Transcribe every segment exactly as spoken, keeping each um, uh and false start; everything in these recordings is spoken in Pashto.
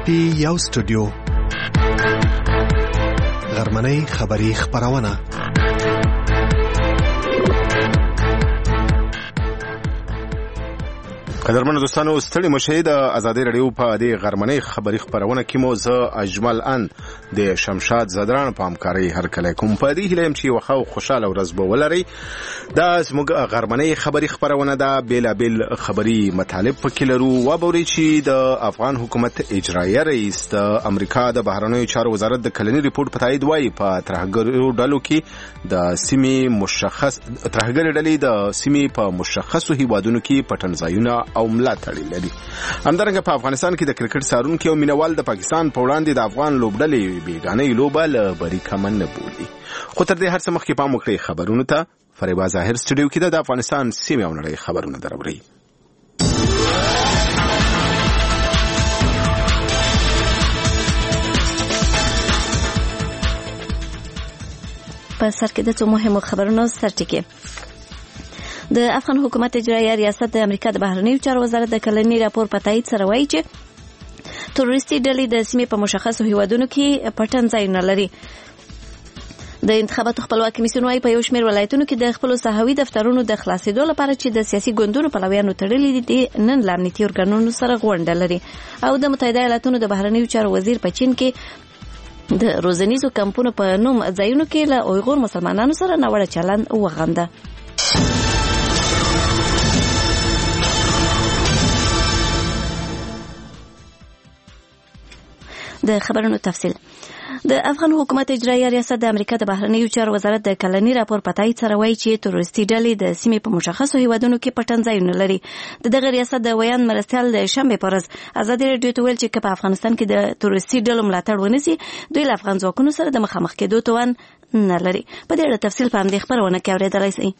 پی یو سټوډیو غرمنۍ خبری خبرونه قدرمن دوستانو ستړي مشه د ازادي رادیو په دې غرمنۍ خبری خبرونه کې مو زه اجمل ان د شمشاد زدران په همکاري هر کله کوم په دې هلم چې وخو خوشاله ورځ به ولري دا زموږ غرمنۍ خبری خبرونه دا بیل بیل خبری مطالب پکې لرو و بوري چې د افغان حکومت اجرایي رئیس د امریکا د بهرنیو چارو وزارت د کلنی ریپورت په تایید وایي په ترهګرو ډلو کې د سیمې مشخص ترهګر ډلې د سیمې په مشخصو هیوادونو کې پټنځایونه او ملاتړ لري. همدارنګه په افغانستان کې د کرکټ سارونکو او مینوال د پاکستان په وړاندې د افغان لوبډلې بیګانې لوبه له بریکه من نه بولي. خو تر دې هر څه مخکې پام وکړئ خبرونه ته. فریبا ظاهر سټوډیو کې د افغانستان سیمې او نړۍ خبرونه دروري. په سر کې د څو مهمو خبرونو سرټکی. د افغان حکومت اجرایي ریاست د امریکا د بهرنیو چارو وزارت د کلنی راپور په تایید سره وایي چې تروریستي ډلې د سیمې په مشخصو هیوادونو کې پټنځایونه لري. د انتخاباتو خپلواکي کمیسیون وايي په یو شمېر ولایتونو کې د خپلو ساحوي دفترونو د خلاصېدو لپاره چې د سیاسي ګوندونو پلویانو تړلي دي نن له امنیتي ارګانونو سره غونډه لري. او د متحده ایالاتونو د بهرنیو چارو وزیر په چین کې د روزنیزو کمپونو په نوم ځایونو کې له اویغور مسلمانانو سره ناوړه چلند وغنده. د خبرونو تفصیل. د افغان حکومت اجرایي ریاست د امریکا د بهرنیو چارو وزارت د کلنی راپور په تایید سره وایي چې تروریستي ډلې د سیمې په مشخصو هیوادونو کې پټنځایونه لري. د دغه ریاست د ویان مرستیال د شنبې په ورځ ازادي رادیو ته ویل چې په افغانستان کې د تروریستي ډلو ملاتړ ونیسي دوی له افغان ځواکونو سره د مخامخ کېدو توان نه لري. په دې اړه تفصیل په همدې خبرونه کې اورېدلی شئ.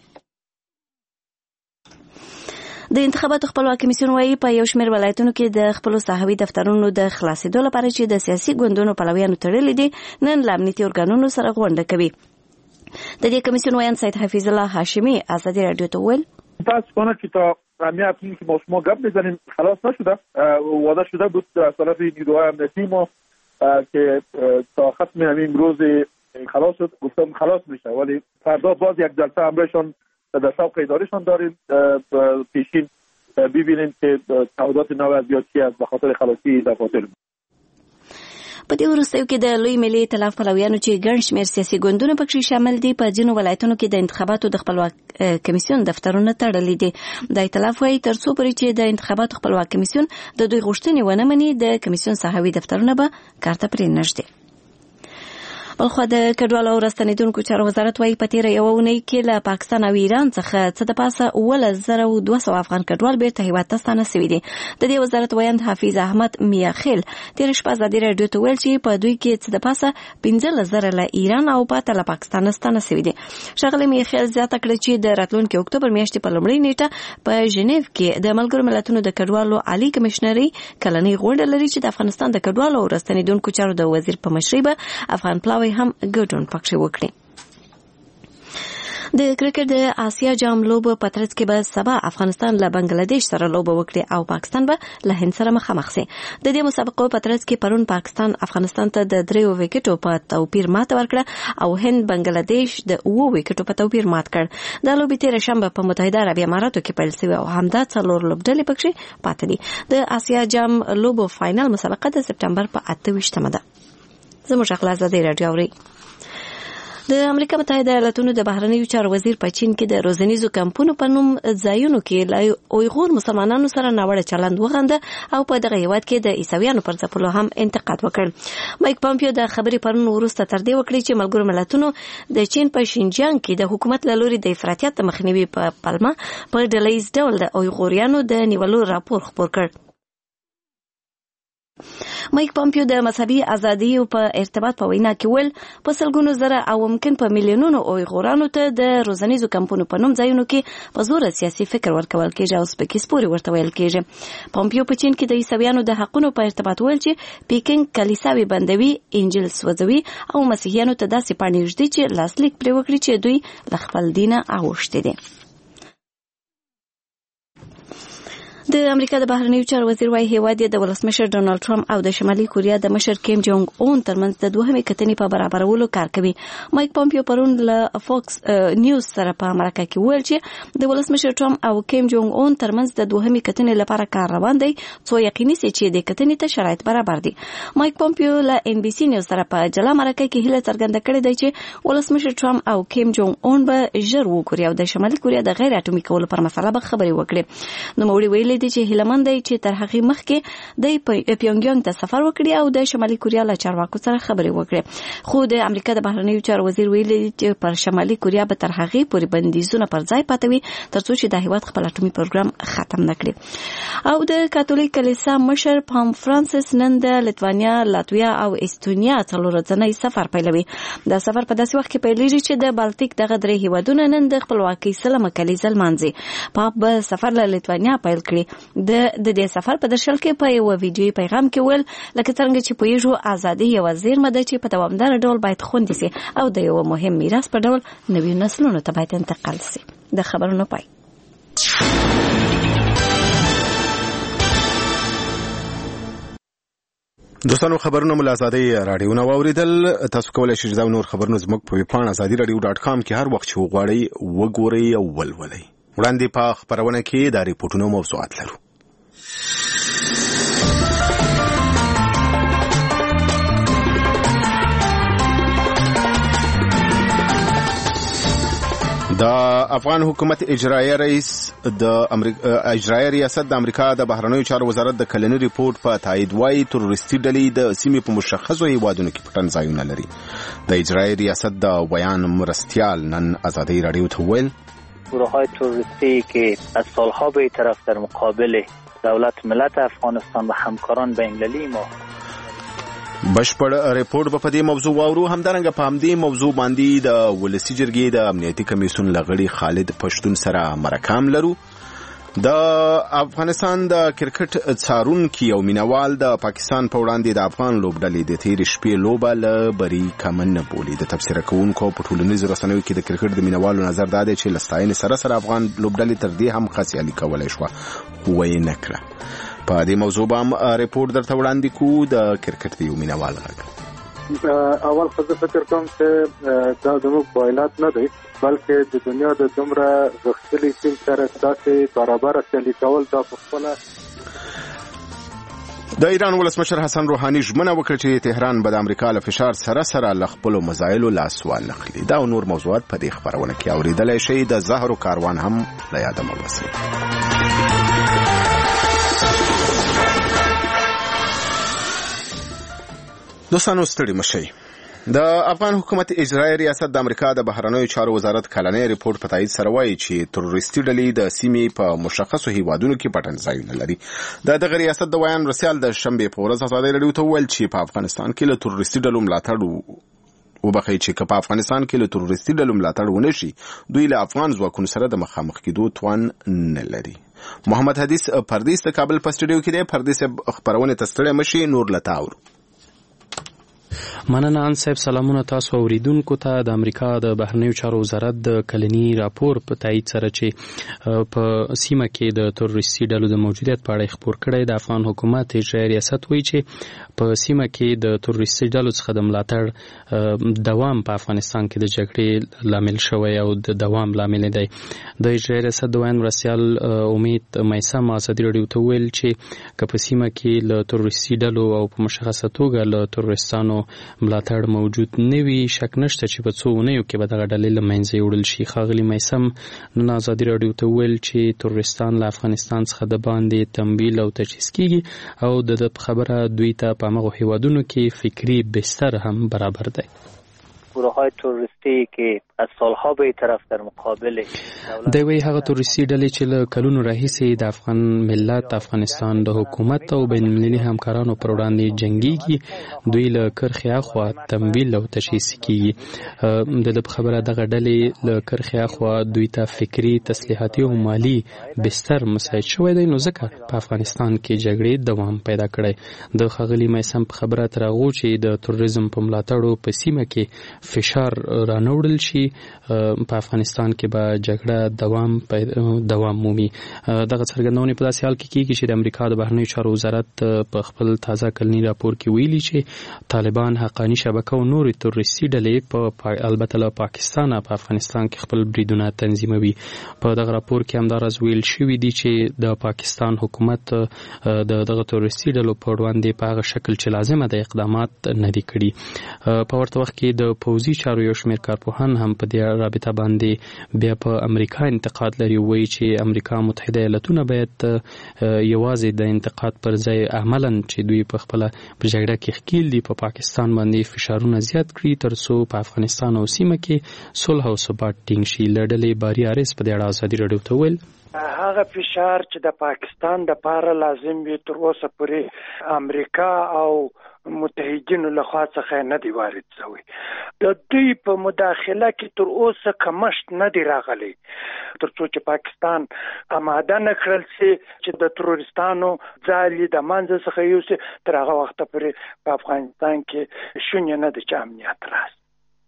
د انتخاباتو خپلواکي کمیسیون وايي په یو شمېر ولایتونو کې د خپلو ساحوي دفترونو د خلاصېدو لپاره چې د سیاسي ګوندونو پلویانو تړلي دي نن له امنیتي ارګانونو سره غونډه کوي. د دې کمیسیون ویان سید حفیظ الله هاشمی ازادي رادیو ته ویل متاسفانه که تا همه اپریل که ما شما گپ بزنیم خلاص نشده. وعده شده بود از طرف نیروهای امنیتی ما که تا ختم همین روز خلاص شد. گفتم خلاص میشه ولی فردا باز یک جلسه امرشون در سابق ادارهشان داریم پیشین ببینیم که تعهدات نو از یاد چی است به خاطر خلاصی دفاتر. په دې وروستیو کې د لوی ملي ائتلاف پلویانو چې ګڼ شمېر سیاسي ګوندونه پکې شامل دي په ځینو ولایتونو کې د انتخاباتو د خپلواک کمیسیون دفترونه تړلي دي. د ائتلاف وايي تر څو پورې چې د انتخاباتو خپلواک کمیسیون د دوی غوښتنې ونه مني د کمیسیون ساحوي دفترونه به کار ته پرې نږدي. بلخو د کډوالو او راستنیدونکو چارو وزارت وايي په تیره یوه اونۍ کې له پاکستان او ایران څخه څه د پاسه اوولس زره دوه سوه افغان کډوال بیرته هیواد ته ستانه سوي دي. د دې وزارت ویاند حفیظ احمد میاخیل تیره شپه ازادي راډیو ته ویل چې په دوی کې څه د پاسه پنځلس زره له ایران او پاته له پاکستان ستانه سوي دي. ښاغلي میاخیل زیاته کړه چې د راتلونکي اکتوبر میاشتې په لومړۍ نیټه په ژنیف کې د ملګرو ملتونو د کډوالو عالی کمشنري کلنۍ غونډه لري چې د افغانستان د کډوالو او راستنیدونکو چارو د وزیر په مشرۍ به افغان پلاوی هم ګډون پکښې وکړي. د کرکټ د آسیا جام لوبه په ترڅ کې به سبا افغانستان له بنگلاديش سره لوبه وکړي او پاکستان به له هند سره مخامخ شي. د دې مسابقو په ترڅ کې پرون پاکستان افغانستان ته د دریو وکټو په توپیر ماته ورکړه او هند بنگلاديش د اوو وکټو په توپیر مات کړ. د لوبې تیره شنبه په متحده عربي اماراتو کې پیل شوې او همدا څلور لوبډلې پکښې پاتې دي. د آسیا جام لوبو فاینل مسابقه د سپټمبر په اته ویشتمه ده. زموږ خپل ازادي راډیو اوري. د امریکا متحده ایالاتونو د بهرنیو چارو وزیر په چین کې د روزنیزو کمپونو په نوم ځایونو کې له اویغور مسلمانانو سره ناوړه چلند وغنده او په دغه هیواد کې د عیسویانو پر ځپلو هم انتقاد وکړ. مایک پامپیو د خبرې پرون وروسته تر دې وکړي چې ملګرو ملتونو د چین په شینجیانګ کې د حکومت له لوري د افراطیت مخنیوي په پلمه په ډلهییز ډول د اویغوریانو د نیولو راپور خپور کړ. مایک پامپیو د مذهبي ازادي په ارتباط په وینا کې ویل په سلګونو زره او ممکن په میلیونونو اویغورانو ته د روزنیزو کمپونو په نوم ځایونو کې په زور سیاسي فکر ورکول کېږي او سپکې سپورې ورته ویل کېږي. پامپیو په چین کې د عیسویانو د حقونو په ارتباط ویل چې پیکینګ کلیساوي بندوي، انجیل سوځوي او مسیحیانو ته داسې پاڼې ږدي چې لاسلیک پرې وکړي چې دوی له خپل دینه اوښتي دي. د امریکا د بهرنیو چارو وزیر وايي هیواد د ولسمشر ډونالد ټرمپ او د شمالي کوریا د مشر کیم جونګ اون ترمنځ د دوهمې کتنې په برابرولو کار کوي. مایک پومپیو پرون له فوکس نیوز سره په امریکا کې ویل چې د ولسمشر ټرمپ او کیم جونګ اون ترمنځ د دوهمې کتنې لپاره کار روان دی څو یقیني سي چې د کتنې ته شرایط برابر دي. مایک پومپیو له ان بي سي نیوز سره په جلا مرکه کې هیله څرګنده کړې ده چې ولسمشر ټرمپ او کیم جونګ اون به ژر وګوري او د شمالي کوریا د غیر اټومي کولو پر مسله به خبرې وکړي. نو موږ ویلي دي چې هیلمن دی چې تر هغه مخکې د پیونګیانګ ته سفر وکړي او د شمالي کوریا له چارواکو سره خبرې وکړي. خو د امریکا د بهرنیو چارو وزیر ویلي چې پر شمالي کوریا به تر هغه پورې بندیزونه پر ځای پاتوي ترڅو چې د هیواد خپل اټومي پروګرام ختم نکړي. او د کاتولیک کلیسا مشر پام فرانسیس نن د لټوانیا، لاتویا او استونیا څلور ځنی سفر پیلوي. دا سفر په داسې وخت کې پیلېږي چې د بالټیک دغه درې هیوادونه نن د خپلواکۍ سلمه کلیزه لمانځي. پاپ به سفر له لټوانیا پیل کړي. د د دې سفر په درشل کې په یو ویډیوي پیغام کې ویل لکه څنګه چې په یو ازادي یو زیرمه ده چې په دوامدار ډول باید خوندي سي او د یو مهم میراث په ډول نوي نسلونو ته باید انتقال سي. د خبرونو پای. دوستانو خبرونه مل ازادي رادیو نو اوریدل. تاسو کولای شئ دا نور خبرونه زموږ په ویبپاڼه ازادي رادیو ډاټ کام کې هر وخت چې وغواړئ وګورئ او ولولئ. وړاندې په خبرونه کې د ریپورتونو موضوعات لرو. د افغان حکومت اجرایي رئیس د امریکا اجرایي ریاست د امریکا د بهرنیو چارو وزارت د کلنی ریپورت په تایید وايي تروریستي ډلې د سیمې په مشخصو هیوادونو کې پټن ځایونه لري. د اجرایي ریاست د بیان مرستیال نن ازادي رادیو ته ویل گروه‌های تروریستی که از سالها به طرف در مقابل دولت ملت افغانستان و همکاران بین‌المللی ما بشپړ ریپورت په دې موضوع واورو. همدارنګه په همدې موضوع باندې د ولسی جرګې د امنیتي کمیسیون لغړي خالد پښتون سره مرکه لرو. د افغانستان د کرکټ څارونکي او مینوال د پاکستان په وړاندې د افغان لوبډلې د تیر شپې لوبه له بری کمن نه بولي. د تفسیر کوونکو په ټولنیزو رسنیو کې د کرکټ د مینوالو نظر دا دی چې لستاین سره سره افغان لوبډلې تر دې هم خاصیالي کولای شو وای نه کړه. په دې موضوع باندې ریپورت درته وړاندې کوو. د کرکټ د یو مینوال غږ اول خو زه فکر کوم چې دا زموږ بایلات نه دی بلکې د دنیا د دومره غښتلي ټیم سره داسې برابر سیالي کول دا په خپله. د ایران ولسمشر حسن روحاني ژمنه وکړه چې تهران به د امریکا له فشار سره سره له خپلو مزایلو لاس وانخلي. دا او نور موضوعات په دې خبرونه کې اورېدلی شئ. د زهرو کاروان هم له یاده مه باسئ. دوستانو ستړي مشئ. د افغان حکومت اجرایي ریاست د امریکا د بهرنیو چارو وزارت کلنی ریپورت په تایید سره وایي چې تروریستي ډلې د سیمې په مشخصو هیوادونو کې پټن ځایونه لري. د دغه ریاست د ویان مرستیال د شنبې په ورځ ازادي رادیو ته ویل چې په افغانستان کې له تروریستي ډلو ملاتړ وبخښي چې په افغانستان کې له تروریستي ډلو ملاتړ ونه شي دوی له افغان ځواکونو سره د مخامخ کېدو توان نه لري. محمد حدیث پردیس د کابل په سټوډیو کې دی. پردیس خبرونه تستړی مشي نور لتاور. مننه ان صاحب. سلامونه تاسو اوریدونکو ته. د امریکا د بهرنیو چارو وزارت د کلنی راپور په تایید سره چې په سیمه کې د تروریستي ډلو د موجودیت په اړه خبر کړی. د افغان حکومت اجرایي ریاست وایي چې په سیمه کې د تروریستي ډلو څخه د ملاتړ دوام په افغانستان کې د جګړې لامل شوی او د دوام لامل دی. د اجرایي ریاست د ویان مرستیال امید میثم ازادي رادیو ته ویل چې که په سیمه کې له تروریستي ډلو او په مشخصه توګه له تروریستانو ملاتړ موجود نه وي شک نشته چې په څو اونیو کې به دغه ډلې له منځه یوړل شي. ښاغلي میثم نن ازادي رادیو ته ویل چې تروریستان له افغانستان څخه د باندې تمویل او تجهیز کیږي او د خبره دوی ته په هغو هیوادونو کې فکری بستر هم برابر دی. گروه‌های تروریستی که از سالها به طرف در مقابل دوی وی هغه تروریستي ډلې چې له کلونو راهیسې د افغان ملت افغانستان د حکومت او بین المللي همکارانو پر وړاندې جنگيږي دوی له کرخې اخوا تمویل او تجهیز کیږي. د خبره دغه ډلې له کرخې اخوا دوی ته فکری تسلیحاتي او مالی بستر مساعد شوی دی نو ځکه په افغانستان کې جګړې دوام پیدا کړی. د ښاغلي میثم په خبره تر هغو چې د تروریزم په ملاتړو په سیمه کې فشار رانوړل شي په افغانستان کې به جګړه دوام دوام مومي. دغه څرګندونې په داسې حال کې کیږي چې د امریکا د بهرنیو چارو وزارت په خپل تازه کلنی راپور کې ویلي چې طالبان حقانی شبکه او نورې تروریستي ډلې په البته له پاکستان په افغانستان کې خپل بریدونه تنظیموي. په دغه راپور کې همداراز ویل شوی دی چې د پاکستان حکومت د دغه تروریستي ډلو په وړاندې په هغه شکل چې لازمه ده اقدامات نه دي کړي. په ورته وخت کې د پوځي چارو یو شمېر کارپوهان هم په دې رابطه باندې بیا په امریکا انتقاد لري، وایي چې امریکا متحده ایالاتونه باید یوازې د انتقاد پر ځای عملاً چې دوی په خپله په جګړه کې ښکیل دي په پاکستان باندې فشارونه زیات کړي تر څو په افغانستان او سیمه کې صلح او ثبات ټینګ شي. له ډلې باري حارث په دې اړه ازادي راډیو ته وویل هغه فشار چې د پاکستان د پاره لازم وي تر اوسه پورې امریکا او متحدینو له خوا څخه نه دی وارد شوی. د دوی په مداخله کې تر اوسه کمښت نه دی راغلی تر څو چې پاکستان آماده نه کړل شي چې د تروریستانو ځالې د منځه څخه یوسي. تر هغه وخته پورې په افغانستان کې شونې نه ده چې امنیت راشي.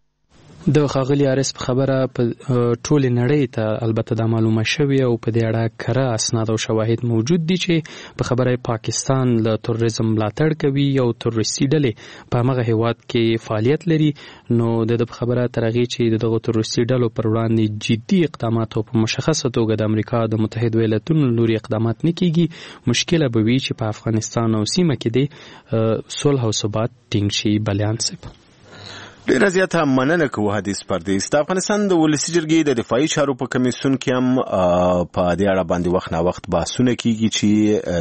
د ښاغلي حارث په خبره په ټولې نړۍ ته البته دا معلومه شوې او په دې اړه کره اسناد او شواهد موجود دي چې په خبره پاکستان له تروریزم ملاتړ کوي او تروریستي ډلې په هغه هیواد کې فعالیت لري. نو د په خبره تر هغې چې دغه تروریستي ډلو پر وړاندې جدي اقدامات او په مشخصه توګه د امریکا د متحدو ایالاتونو لوري اقدامات نه کیږي، مشکله به وي چې په افغانستان او سیمه کې د صلح او ثبات ټینګ شي. بلیان صاحب ډیره زیاته مننه کوو حدیث پردیس. د افغانستان د ولسي جرګې د دفاعي چارو په کمیسیون کې هم په دې اړه باندې وخت نه وخت بحثونه کیږي چې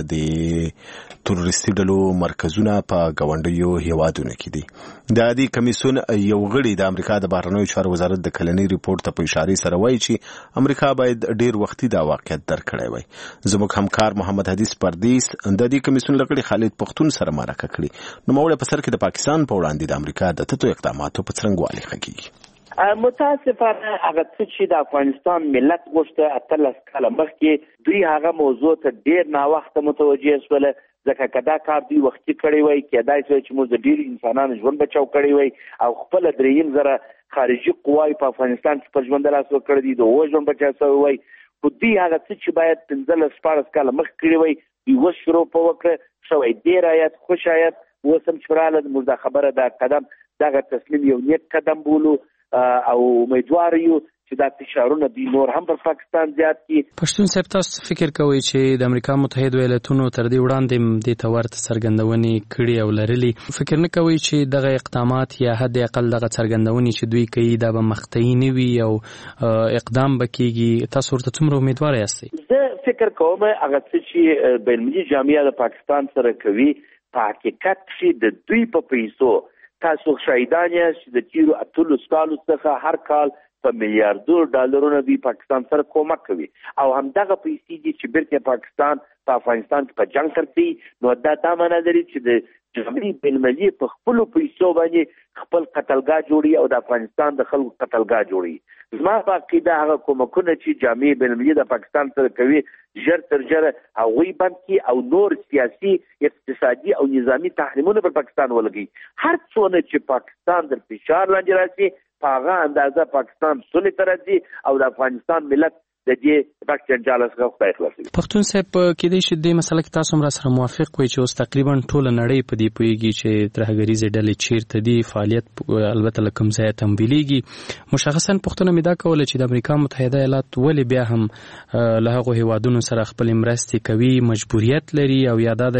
د تروریستي ډلو مرکزونه په ګاونډیو هیوادونو کې دي. د دې کمیسیون یو غړي د امریکا د بهرنیو چارو وزارت د کلنی ریپورت ته په اشاره سره وایي چې امریکا باید ډیر وختي دا واقعیت درک کړی وای. زموږ همکار محمد حدیث پردیس د دې کمیسیون لغړي خالد پختون سره مرکه کړي. نو موږ په سر کې د پاکستان په وړاندې د امریکا د تطو اقدامات په څرنګوالي خکېږي. متاسفانه هغه څه چې د افغانستان ملت غوښته اتلس کاله مخکې دوی هغه موضوع ته ډېر ناوخته متوجه شول، ځکه که دا کار دوی وختي کړی وای کېدای شي چې موږ د ډېرو انسانانو ژوند بچاو کړی وای او خپله درېیم زره خارجي قواوې په افغانستان کې په ژوند لاس وکړی دي، د هغو ژوند بچاو شوی وای. خو دوی هغه څه چې باید پنځلس شپاړس کاله مخکې کړي وای دوی اوس شروع په وکړه شوی. ډېر آیت خوش آیت اوس هم چې راغله زموږ دا خبره دا قدم دغه تصمیم یو نیک قدم بولو او امیدوار یو چې دا فشارونه دوی نور هم پر پاکستان زیات کړي. پښتون صاحب تاسو فکر کوئ چې د امریکا متحدو ایالاتونو تر دې وړاندې دې ته ورته څرګندونې کړي او لرلي، فکر نه کوئ چې دغه اقدامات یا حد اقل دغه څرګندونې چې دوی کوي دا به مقطعي نه وي او اقدام به کیږي؟ تاسو ورته څومره امیدوار یاستئ؟ زه فکر کوم هغه څه چې بینالمللي جامعه د پاکستان سره کوي په حقیقت کې د دوی په پیسو تاسو شهیدان یاست چې د تیرو اتلس کالو څخه هر کال په میلیاردونو ډالرونه دوی پاکستان سره کومک کوي او همدغه پیسې دي چې بیرته پاکستان په افغانستان کې په جنګ کوي. نو دا دا معنی لري چې د جامعې بینالمللي په خپلو پیسو باندې خپل قتلګاه جوړي او د افغانستان د خلکو قتلګاه جوړي. زما په عقیده هغه کومکونه چې جامعې بینالمللي د پاکستان سره کوي ژر تر ژره هغوی بند کړي او نور سیاسي اقتصادي او نظامي تحریمونه پر پاکستان ولګي. هر څونه چې پاکستان در فشار لاندې راشي په هغه اندازه پاکستان سولې ته راځي او د افغانستان ملت د دې غټ جنجال څخه خدای خلاص کړي. پښتون صاحب کېدای شي دې مسله کې تاسو هم را سره موافق وئ چې اوس تقریبا ټوله نړۍ په دې پوهېږي چې ترهګریزې ډلې چیرته دي، فعالیت البته له کوم ځایه تمویلېږي. مشخصا پوښتنه مې دا کوله چې د امریکا متحده ایالات ولې بیا هم له هغو هیوادونو سره خپلې مرستې کوي، مجبوریت لري او یا دا ده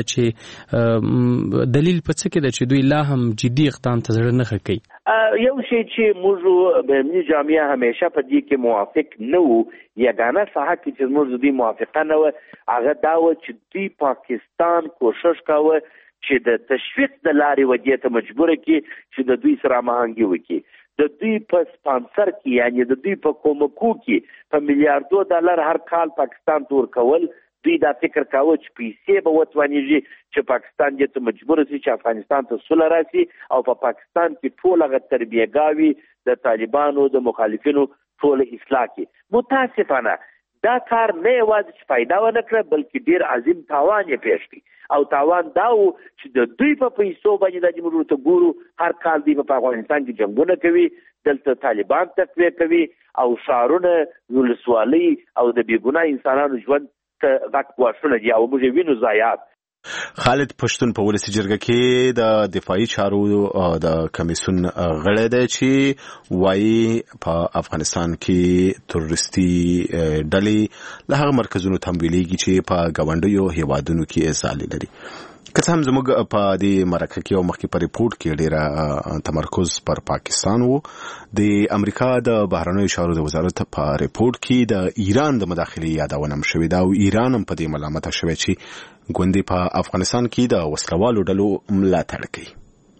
چې دلیل په څه کې ده چې دوی لا هم جدي اقدام ته زړه نه ښه کوي؟ یو شی چې موږ بینالمللي جامعه همیشه په دې کې موافق نه وو، یګانه ساحه کې چې موږ دوی موافقه نه وه هغه دا وه چې دوی پاکستان کوشش کاوه چې د تشویق د لارې ودې ته مجبوره کړي چې د دوی سره هماهنګي وکړي. د دوی په سپانسر کې یعنی د دوی په کومکو کې په میلیاردو ډالر هر کال پاکستان ته ورکول. دوی دا فکر کاوه چې پیسې به وتوانېږي چې پاکستان دې ته مجبور شي چې افغانستان ته سوله راشي او په پاکستان کې ټول هغه تربیهګاوې د طالبانو د مخالفینو ټول اصلاح کړي. متاسفانه دا کار نه یوازې چې فایده ونه کړه بلکې ډیر عظیم تاوان یې پیښ کړي او تاوان دا و چې د دوی په پیسو باندې د موږ ورته ګورو هر کال دوی په افغانستان کې جنګونه کوي دلته طالبان تقویه کوي او ښارونه ولسوالۍ او د بېګناه انسانانو ژوند ته غټ ګواښونه دي او موږ یې وینو ضایعات. خالد پښتون په ولسي جرګه کې د دفاعي چارو د کمیسیون غړی دی چې وایي په افغانستان کې تروریستي ډلې له هغه مرکزونو تمویلېږي چې په ګاونډیو هیوادونو کې ځالې لري. که څه هم زموږ په دې مرکه کې او مخکې په ریپورټ کې ډېره تمرکز پر پاکستان و، د امریکا د بهرنیو چارو د وزارت په ریپورټ کې د ایران د مداخلې یادونه هم شوې ده او ایران هم په دې ملامته شوی چې ګوندې په افغانستان کې د وسلوالو ډلو ملاتړ کوي.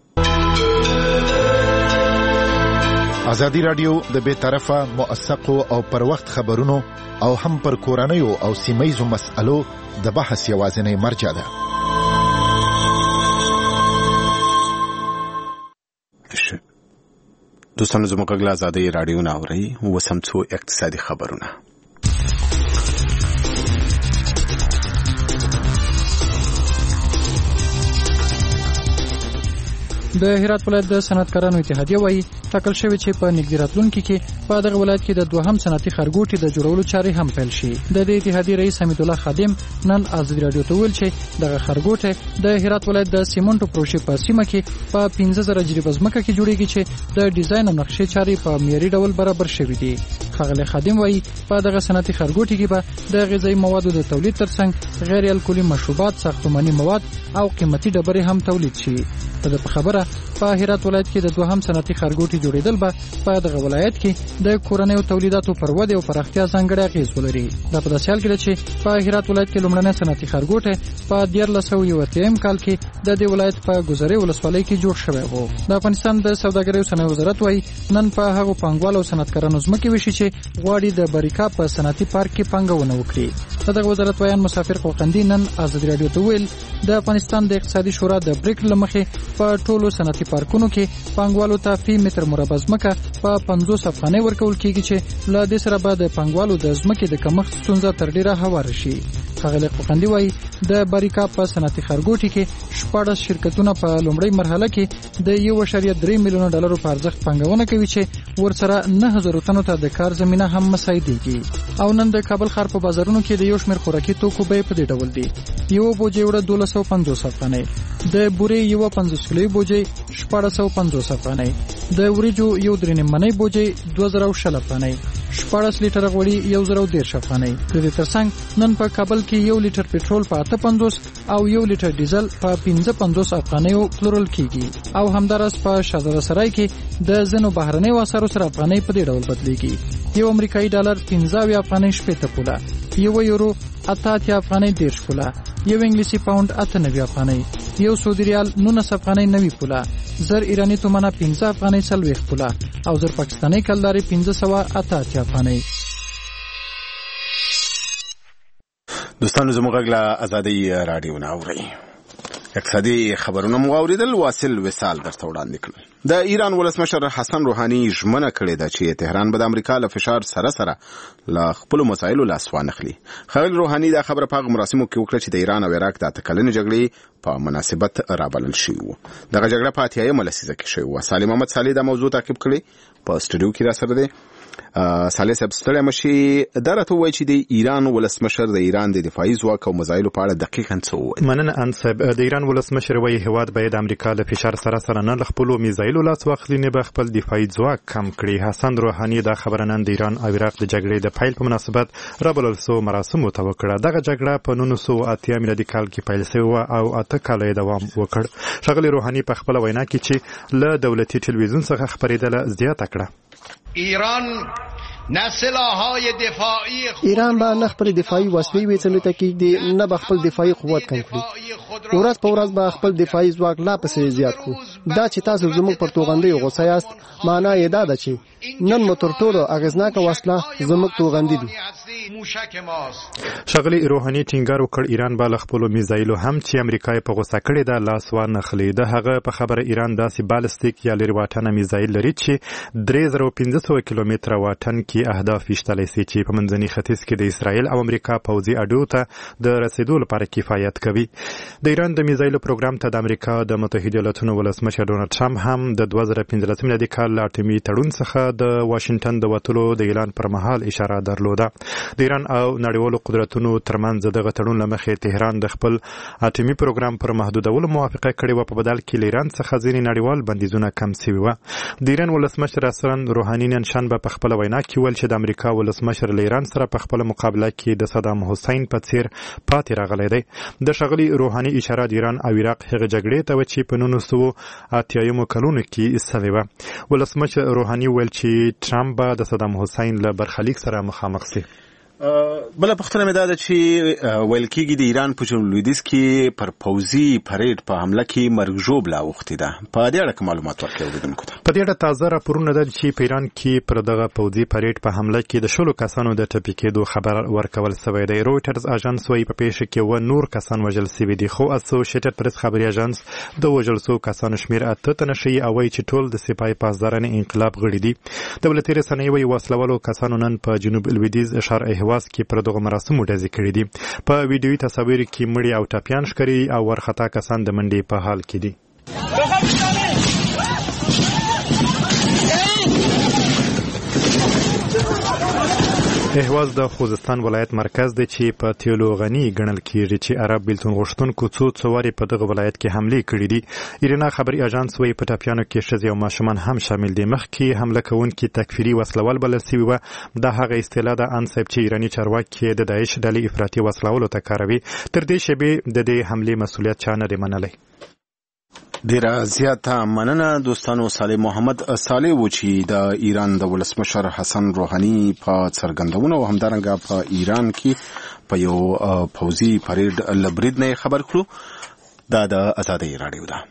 ازادي راډیو د بې طرفه موثقو او پر وخت خبرونو او هم پر کورنیو او سیمه‌یزو مسألو د بحث یوازینی مرجع ده. دوستانو زموږ غږ له ازادي راډیو نه اورئ. اوس هم څو اقتصادي خبرونه. د هرات ولایت د صنعتکارانو اتحادیه وایي ټاکل شوی چې په نږدې راتلونکي کې په دغه ولایت کې د دوهم صنعتي ښارګوټي د جوړولو چارې هم پیل شي. د دې اتحادیې رئیس حمید الله خادم نن ازادي راډیو ته وویل چې دغه ښارګوټی د هرات ولایت د سیمنټو پروژې په سیمه کې په پنځه زره جریبه ځمکه کې جوړیږي چې د ډیزاین او نقشې چارې په معیاري ډول برابر شوي دي. ښاغلی خادم وایي په دغه صنعتي ښارګوټي کې به د غذایي موادو د تولید ترڅنګ غیر الکولي مشروبات، ساختماني مواد او قیمتي ډبرې هم تولید شي. د په خبره په هرات ولایت کې د دوهم صنعتي ښارګوټي جوړېدل به په دغه ولایت کې د کورنیو تولیداتو پر ودې او پراختیا ځانګړی اغېز ولري. دا په داسې حال کې ده چې په هرات ولایت کې لومړنی صنعتي ښارګوټی په دیارلس سوه یو اتیا کال کې د دې ولایت په ګذرې ولسوالۍ کې جوړ شوی و. د افغانستان د سوداګرۍ او صنایعو وزارت وایي نن په هغو پانګوالو او صنعتکارانو ځمکې ویشي چې غواړي د بریکا په صنعتي پارک کې پانګونه وکړي. د دغه وزارت ویان مسافر قوقندي نن ازادي راډیو ته ویل د افغانستان د اقتصادي شورا د بریک له مخې په ټولو صنعتي پارکونو کې پانګوالو ته فی متر مربع ځمکه په پنځوس افغانۍ ورکول کیږي چې له دې سره به د پانګوالو د ځمکې د کمښت ستونزه تر ډیره هواره شي. ښاغلی قوقندي وایي د بریکا په صنعتي ښارګوټي کې شپاړس شرکتونه په لومړۍ مرحله کې د یو اعشاریه درې میلیونه ډالرو په ارزښت پانګونه کوي چې ورسره نه زره تنو ته د کار زمینه هم مساعدېږي. او نن د کابل ښار په بازارونو کې د یو شمېر خوراکي توکو بیې په دې ډول دي: یو بوجۍ وړه دولس سوه پنځوس افغانۍ، د بورې یوه پنځوس کیلوي بوجۍ شپاړس سوه پنځوس افغانۍ، د وریجو یو درې نیم منۍ بوجۍ دوه زره او شل افغانۍ، شپاړس لیټره غوړي یو زره او دېرش افغانۍ. د دې ترڅنګ نن په کابل کې یو لیټر پټرول په اته پنځوس او یو لیټر ډیزل په پنځه پنځوس افغانیو پلورل کیږي. او همدارس په شهزاده سرای کې د ځینو بهرنیو اسعارو سره افغانۍ په دې ډول بدلیږي: یو امریکایي ډالر پنځه اویا افغانۍ شپېته پوله، یو یورو اته اتیا افغانۍ دېرش پوله، یو انګلیسي پاونډ اته نوي افغانۍ، یو سعودي ریال نولس افغانۍ نوي پوله، زر ایرانی تومنه پنځه افغانۍ څلوېښت پوله او زر پاکستاني کلدارې پنځه سوه اته اتیا افغانۍ. دوستانو زموږ غږ له ازادي راډیو نه اورئ. اقتصادي خبرونه مو اوریدل. واصل وصال درته وړاندې کړل. د ایران ولسمشر حسن روحاني ژمنه کړې ده چې تهران به د امریکا له فشار سره سره له خپلو مسایلو لاس وانخلي. ښاغلي روحاني دا خبره په هغه مراسمو کې وکړه چې د ایران او عراق د اته کلنې جګړې په مناسبت رابلل شوي وو. دغه جګړه په اتیایمه لسیزه کې شوې وه. سالم احمد صالح دا موضوع تعقیب کړې په سټوډیو کې راسره دی. صالح صاحب ستړی مشي، دا راته ووایي چې د ایران ولسمشر د ایران د دفاعي ځواک او مزایلو په اړه دقیقاً څه وویل. مننه ان صاحب. د ایران ولسمشر وایي هیواد باید د امریکا له فشار سره سره نه له خپلو میزایلو لاس واخلي نه به خپل دفاعي ځواک کم کړي. حسن روحاني دا خبره نن د ایران او عراق د جګړې د پیل په مناسبت رابلل سوو مراسمو ته وکړه. دغه جګړه په نولس سوه اتیا میلادي کال کې پیل شوې وه او اته کاله یې دوام وکړ. ښاغلي روحاني په خپله وینا کې چې له دولتي ټلویزیون څخه خپرېدله زیاته کړه: ایران نه سلاح‌های دفاعی ایران به نه خپل دفاعي وسلې ویڅلو ته کېږدي، نه به خپل دفاعي قوت کم کړي. ورځ په ورځ به خپل دفاعي ځواک لا پسې زیات کړو. دا چې تاسو زموږ پر توغندیو غوسه یاست، معنا یې دا ده چې نن مو تر ټولو اغېزناکه وسله زموږ توغندي دي. ښاغلي روحاني ټینګار وکړ ایران به له خپلو میزایلو هم چې امریکا یې په غوسه کړې ده لاس وانخلي. د هغه په خبره ایران داسې بالستیک یا لرې واټنه میزایل لري چې درې زره پنځه سوه کیلومتره واټن کې تاریخي اهداف وشتلی سي چې په منځني ختیځ کې د اسرائیل او امریکا پوځي اډو ته د رسیدو لپاره کفایت کوي. د ایران د میزایلو پروګرام ته د امریکا د متحده ایالاتونو ولسمشر ډونالد ټرمپ هم د دوه زره پنځلسم میلادي کال له اټومي تړون څخه د واشنگټن د وتلو د اعلان پر مهال اشاره درلوده. د ایران او نړیوالو قدرتونو ترمنځ دغه تړون له مخې تهران د خپل اټومي پروګرام پر محدودولو موافقه کړې و، په بدل کې له ایران څخه ځینې نړیوال بندیزونه کم شوي وو. د ایران ولسمشر حسن روحاني نن شنبه په خپل وینا کې ویل چې د امریکا ولسمشر له ایران سره په خپل مقابله کې د صدام حسین په څیر پاتې راغلی دی. د ښاغلي روحاني اشاره د ایران او عراق هغه جګړې ته و چې په نولس سوه اتیایمو کلونو کې سوې وه. ولسمشر روحاني ویل چې ټرمپ به د صدام حسین له برخلیک سره مخامخ شي. بل پختنه مې دا ده چې ویل کېږي د ایران په جنوب لویدیځ کې پر پوځي پریډ په حمله کې مرګ ژوبله اوښتې ده. په دې اړه معلومات ورکړئ اوریدونکو ته. په دې اړه تازه راپورونه ده چې په ایران کې پر دغه پوځي پریډ په حمله کې د شلو کسانو د ټپي کېدو خبر ورکول شوی دی. رویټرز اژانس وايي په پیښه کې و نور کسان وژل شوي دي، خو اسوسییټډ پریس خبري اژانس د وژل شوو کسانو شمېر اته تنه ښیي او وایي چې ټول د سپاه پاسدارانو انقلاب غړي دي. دولتي رسنۍ وايي وسلوالو کسانو نن په جنوب لویدیځ ښار اهواز کې پر دغه مراسمو ډزې کړي دي. په ویډیوي تصاویر کې مړي او ټپیان ښکاري او ورخطا کسان د منډې په حال کې دي. اهواز د خوزستان ولایت مرکز دی چې په تیلو غني ګڼل کېږي چې عرب بیلتون غوښتونکو څو څو وارې په دغه ولایت کې حملې کړي دي. ایرنا خبري اژانس وايي په ټپیانو کې ښځې او ماشومان هم شامل دي. مخکې حمله کوونکي تکفیري وسلوال بلل شوي وه. دا هغه اصطلاح ده ان صاحب چې ایراني چارواکي د داعش ډلې افراطي وسلولو ته کاروي. تر دې شیبې د دې حملې مسؤلیت چا نه دی منلی. ډیره زیاته مننه دوستانو. صالح محمد صالح و چې د ایران د ولسمشر حسن روحاني په څرګندونه او همدارنګه په ایران کې په یو پوځي پریډ لبرید نه خبر کړو. دا د آزادۍ رادیو ده.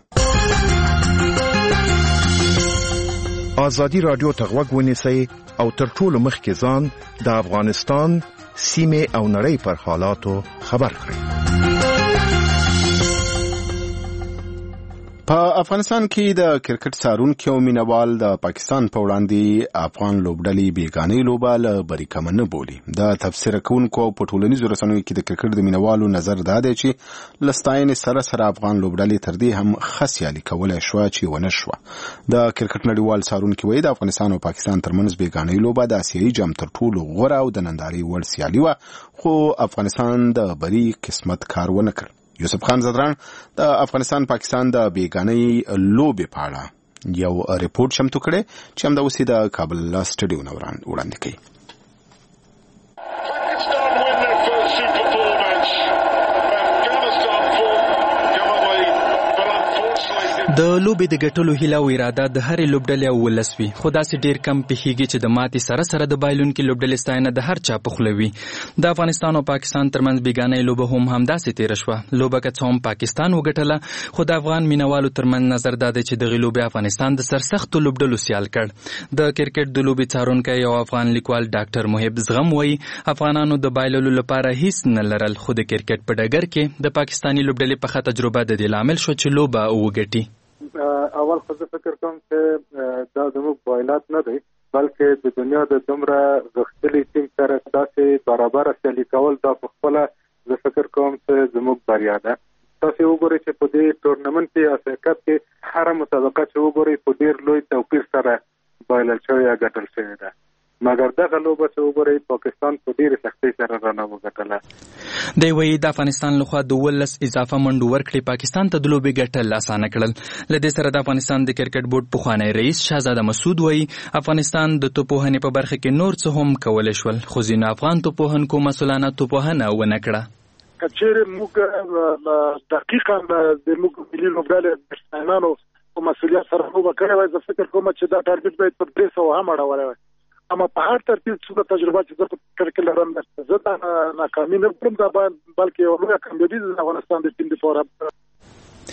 آزادي رادیو ته غوږ ونیسئ او تر ټولو مخکې ځان د افغانستان سیمې او نړۍ پر حالاتو خبر کړئ. په افغانستان کې د کرکټ څارونکي او مینوال د پاکستان په وړاندې افغان لوبډلې بیګانۍ لوبه له بریکمه نه بولي. د تفسیر کوونکو په ټولنیزو رسنیو کې د کرکټ د مینوالو نظر دا دی چې له ستاینې سره سره افغان لوبډلې تر دې هم ښه سیالي کولی شوه چې ونه شوه. د کرکټ نړیوال څارونکي وایي د افغانستان او پاکستان ترمنځ بیګانۍ لوبه د اسیایي جام تر ټولو غوره او د نندارې وړ سیالي وه، خو افغانستان د بري قسمت کار ونه کړ. یوسف خان زدران د افغانستان پاکستان د بیګانۍ لوبې په اړه یو ریپورت چمتو کړی چې همدا اوس د کابل له سټډیو نه وړاندې کوي. د لوبې د ګټلو هیله او اراده د هرې لوبډلې او ولس وي، خو داسې ډېر کم پېښېږي چې د ماتې سره سره د بایلونکي لوبډلې ستاینه د هر چا په خوله وي. د افغانستان او پاکستان ترمنځ بیګانۍ لوبه هم همداسې تېره شوه. لوبه که څه هم پاکستان وګټله، خو د افغان مینوالو ترمنځ نظر دا دی چې دغې لوبې افغانستان د سرسختو لوبډلو سیال کړ. د کرکټ د لوبې څارونکی او افغان لیکوال ډاکټر محب زغم وایي افغانانو د بایللو لپاره هیڅ نه لرل، خو د کرکټ په ډګر کې د پاکستاني لوبډلې پخه تجربه د دې لامل شو چې لوبه وګټي. اول خو زه فکر کوم چې دا زموږ بایلات نه دی، بلکې د دنیا د دومره غښتلي ټیم سره داسې برابره سیالي کول دا په خپله زه فکر کوم چې زموږ بریا ده. تاسې وګورئ چې په دې ټورنمنټ کې اسیا کپ کې هره مسابقه چې وګورئ په ډېر لوی توپیر سره بایلل شوې یا ګټل شوې ده، مګر دغه لوبه چې وګورئ پاکستان په ډېرې سختۍ سره رانه وګټله. دی وایي د افغانستان لخوا د ولس اضافه منډو ورکړې پاکستان ته د لوبې ګټل اسانه کړل. له دې سره د افغانستان د کرکټ بورډ پخوانی رئیس شهزاده مسعود وایي افغانستان د توپوهنې په برخه کې نور څه هم کولی شول، خو ځینو افغان توپوهونکو مسؤلانه توپوهنه ونه کړه. که چیرې موږ دقیقا د موږ ملي لوبډلې بټسمنانو په مسؤلیت سره لوبه کړې وای، زه فکر کوم چې دا ټارګټ باید پر درې سوه هم اړولی وای. اما په هر ترتیب څومره تجربه چې زه په کرکټ کې لرم، زه دا ناکامي نه ګورم، دا بلکې یوه لویه کامیابي د افغانستان د ټیم لپاره.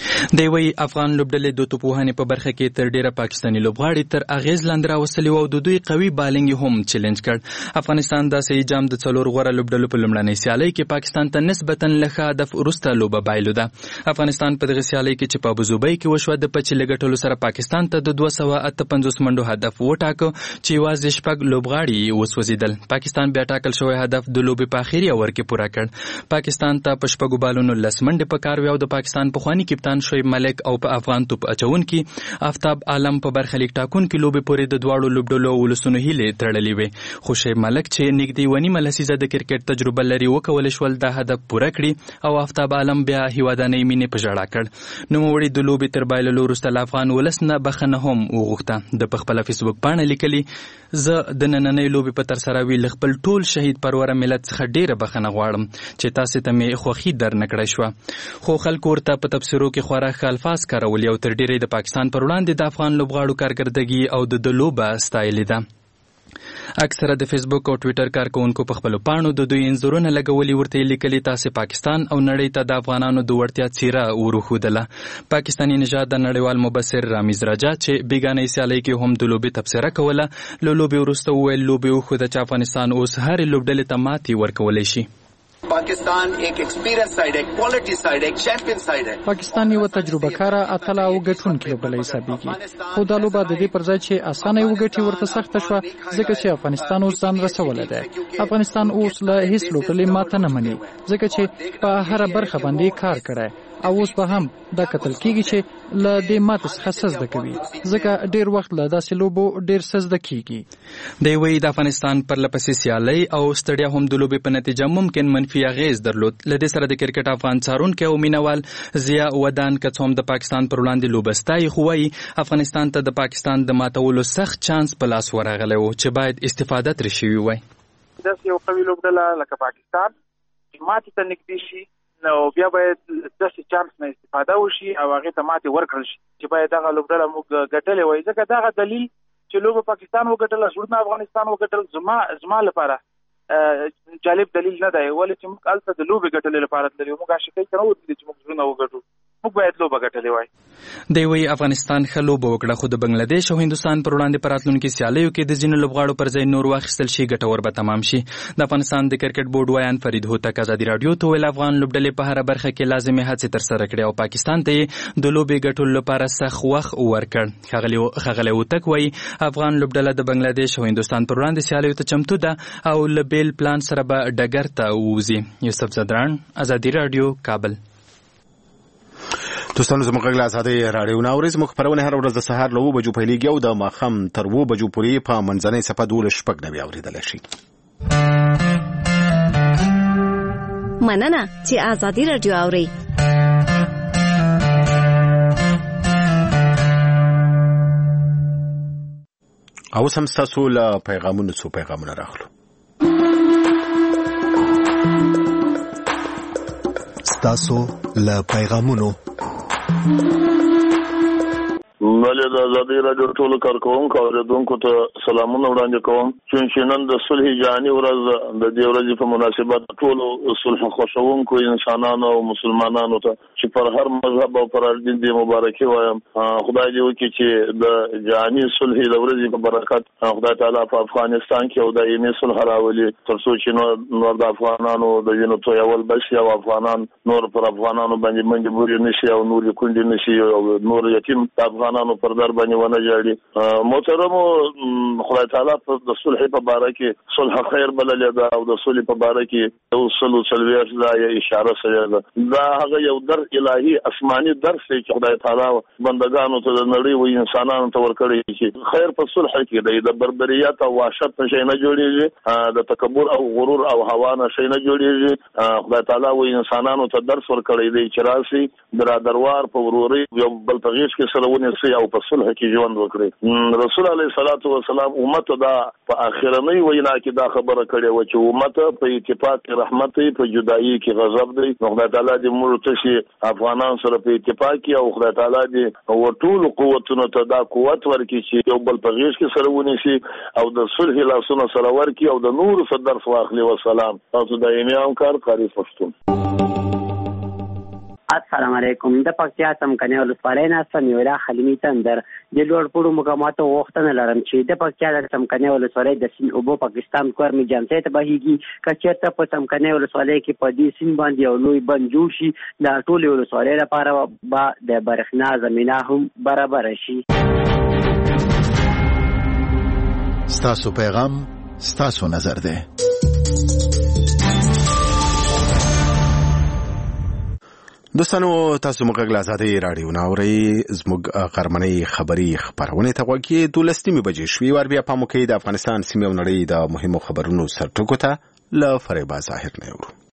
دی وی افغان لوبډلې د توپوهنې په برخه کې تر ډیره پاکستاني لوبغاړي تر اغیز لاندې راوستلي او د دوی قوي بالینګ هم چیلنج کړ. افغانستان د سې جام د څلور غوره لوبډلو په لومړنۍ سیالۍ کې پاکستان ته نسبتا لږ هدف وروسته لوبه بایلو ده. افغانستان په دغه سیالۍ کې چې په ابوظبي کې وشوه د پچې لګټلو سره پاکستان ته د دوه سوه اته پنځوس منډو هدف وټاکه چې یوازې شپږ لوبغاړي وسوځېدل. پاکستان بیا ټاکل شوی هدف د لوبې په اخري اور کې پوره کړ. پاکستان ته په شپږو بالونو لس منډې په کار وې او د پاکستان پخواني کپتان شعیب ملک او په افغان توپ اچونکي آفتاب عالم په برخلیک ټاکونکي لوبې پورې د دواړو لوبډلو ولسونو هیلې تړلې وې، خو شعیب ملک چې نږدې ونی ملسیزه د کرکټ تجربه لري وکول شول دا هدف پوره کړي او آفتاب عالم بیا هیوادانۍ مینې په ژړا کړ. نوموړي د لوبې تر بایللو وروسته له افغان ولس نه بخښنه هم وغوښته. د په خپله فیسبوک پاڼه لیکلي زه د نننۍ لوبې په ترسره وي له خپل ټول شهید پروره ملت څخه ډیره بخښنه غواړم چې تاسې ته مې خوښي در نه کړی شوه. خو خلکو ورته په تبصرو کې خورا ښه الفاظ کارولي او تر ډیره د پاکستان پر وړاندې د افغان لوبغاړو کارکردګي او د د لوبه ستایلې ده. اکثره د فیسبوک او ټویټر کارکونکو په خپلو پاڼو د دوی انځورونه لګولي، ورته یې لیکلي تاسې پاکستان او نړۍ ته د افغانانو د وړتیا څیره وروښودله. پاکستاني نژاد د نړیوال مبصر رامیز راجا چې بیګانۍ سیالۍ کې هم د لوبې تبصره کوله له لوبې وروسته وویل لوبې وښوده چې افغانستان اوس هرې لوبډلې ته ماتې ورکولی شي. پاکستان ایک ایکسپیرینس سایډ ہے، کوالټي سایډ ہے، چیمپئن سایډ ہے. پاکستان یو تجربه کاره اتل او ګټونکې لوبډله حسابېږي، خو دا لوبه د دې پر ځای چې اسانه وګټي ورته سخته شوه ځکه چې افغانستان اوس ځان رسولی دی. افغانستان اوس له هیڅ لوبډلې ماته نه مني ځکه چې په هره برخه باندې کار کړی او اوس به هم دا کتل کېږي چې له دې ماتې څخه څه زده کوي ځکه ډېر وخت له داسې لوبو ډېر څه زده کېږي. دی وایي د افغانستان پرله پسې سیالۍ او ستړیا هم د لوبې په نتیجه ممکن منفي اغیز درلود. له دې سره د کرکټ افغان څارونکی او مینوال ضیا ودان که څه هم د پاکستان پر وړاندې لوبه ستایي، خو وایي افغانستان ته د پاکستان د ماتولو سخت چانس په لاس ورغلی و چې باید استفاده ترې شوي وای. داسې یو قوي لوبډله لکه پاکستان چې ماتې ته نږدې شي نو بیا باید داسې چانس نه استفاده وشي او هغې ته ماتې ورکړل شي چې باید دغه لوبډله موږ ګټلې وای. ځکه دغه دلیل چې لوبه پاکستان وګټله زړونه افغانستان وګټل زما زما لپاره جالب دلیل نه دی، ولې چې موږ هلته د لوبې ګټلې لپاره تللي وو، موږ عاشقۍ ته نه وتلي چې موږ زړونه وګټو، موږ باید لوبه ګټلې وای. دی وایي افغانستان ښه لوبه وکړه خو د بنګلادیش او هندوستان پر وړاندې په راتلونکي سیالیو کې د ځینو لوبغاړو پر ځای نور واخیستل شي ګټور به تمام شي. د افغانستان د کرکټ بورډ ویان فرید هوتک ازادي راډیو ته ویل افغان لوبډلې په هره برخه کې لازمې هڅې ترسره کړې او پاکستان ته یې د لوبې ګټلو لپاره سخت وخت ورکړ. ښاغلی هوتک وایي افغان لوبډله د بنګلادیش او هندوستان پر وړاندې سیالیو ته چمتو ده او له بیل پلان سره به ډګر ته ووځي. یوسف زدران، ازادي راډیو، کابل. دوستانو زموږ غږ له ازادۍ راډیو نه اورئ. زموږ خپرونه هره ورځ د سهار له اوو بجو پیلېږي او د ماښام تر اوو بجو پورې په منځنۍ صفحه دولس شپږ نوي اورېدلی شي. مننه چې ازادي راډیو اورئ. اوس هم ستاسو له پیغامونو څو پیغامونه راخلو. ستاسو له پیغامونو بلې د ازادي راډیو ټولو کارکوونکو او اورېدونکو ته سلامونه وړاندې کوم چې نن د صلح جهاني ورځ د دې ورځې په مناسبت ټولو صلح خوښوونکو انسانانو او مسلمانانو ته چې پر هر مذهب او پر هر دین دې مبارکي وایم. خدای دې وکړي چې د جهاني صلح د ورځې په برکت خدای تعالی په افغانستان کې او دایمي صلح راولي تر څو چې نور د افغانانو د وینو تویول بشي او افغانان نور پر افغانانو باندې منډې بورې نشي او نور یې کونډې نشي او نور یتیم د افغانانو پر در باندې ونه جاړي. محترمو خدای تعالی په د صلح په باره کې صلح خیر بللې ده او د صلح په باره کې یو سل او څلوېښت ځایه اشاره شوې ده. دا هغه یو در الهي آسماني درس دی چې خدای تعالی بندګانو ته د نړۍ او انسانانو ته ورکړی چې خیر په صلح کې دی، د بربریت او وحشت نه شی نه جوړېږي، د تکبر او غرور او هوا نه شی نه جوړېږي. خدای تعالی و انسانانو ته درس ورکړی دی چې راسي برادروار په وروري یو بل په غیږ کې سره ونیسي او په صلح کې ژوند وکړي. رسول علیه الصلاۃ والسلام امت دا په اخرنۍ وینا کې دا خبره کړې و چې امت په اتفاق کې رحمت دی، په جدایي کې غضب دی. خدای تعالی دې موږ ته شي افغانان سره په اتفاق کې او خدای تعالی دې ورټول قوتونو ته دا قوت ورکړي چې یو بل په غیږ کې سره ونیسي او د صلح لاسونه سره ورکړي او د نور څخه درس واخلي. والسلام. تاسو دایمي همکار قاری پښتون. بعد سلام علیکم. د پکتیا څمکنیو ولسوالۍ نه سمیولا خلیمي تندر د لوړپوړو مقاماتو غوښتنه لرم چې د پکتیا د څمکنیو ولسوالۍ د سیند اوبه پاکستان کورمي جانڅۍ ته بهیږي. که چېرته په څمکنیو ولسوالۍ کې په دې سیند باندې یو لوی بند جوړ شي د ټولې ولسوالۍ لپاره به د برېښنا زمینه هم برابره شي. ستاسو پیغام ستاسو نظر دی. دوستانو تاسو موږ غږ آزادۍ رادیو ناوري زموږ غرمنۍ خبري خبرونه ته وګورئ. دولسمې بجې شوي ور بیا پامو کې د افغانستان سیمې او نړۍ د مهمو خبرونو سرټکو ته ل فریبا ظاهر نه یو